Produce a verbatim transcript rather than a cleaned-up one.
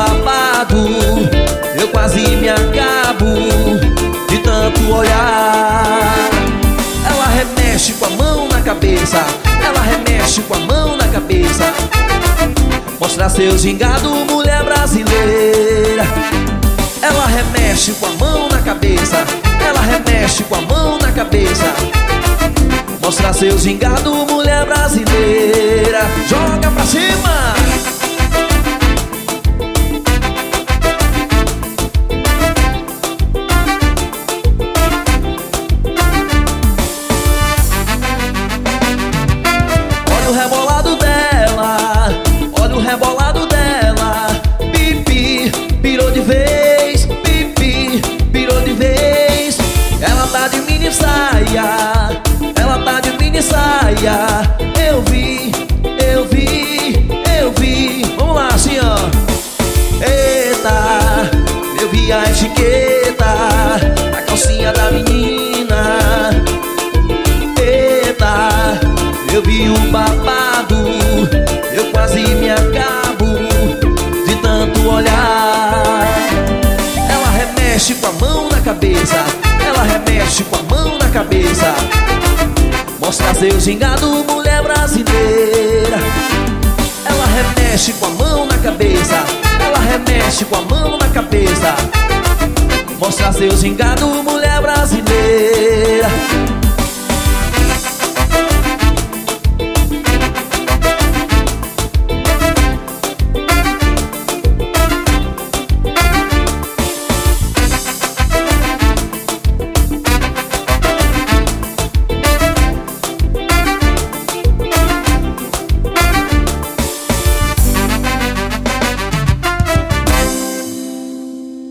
babado, eu quase me acabo de tanto olhar. Ela remexe com a mão na cabeça, ela remexe com a mão na cabeça. Mostra seu gingado, mulher brasileira. Ela remexe com a mão na cabeça, ela remexe com a mão na cabeça. Mostra seu gingado, mulher brasileira. Joga pra cima! Olha o rebolado dela, olha o rebolado dela. Pipi, pirou de vez, pipi, pirou de vez. Ela tá de mini saia, ela tá de mini saia. Eu vi, eu vi, eu vi. Vamos lá, assim ó. Eita, eu vi a etiqueta, a calcinha da menina. Eita, eu vi o babado, eu quase me acabo de tanto olhar. Ela remexe com a mão na cabeça, ela remexe com a mão na cabeça. Mostra seu gingado, mulher brasileira. Ela remexe com a mão na cabeça, ela remexe com a mão na cabeça. Mostra seu gingado, mulher brasileira.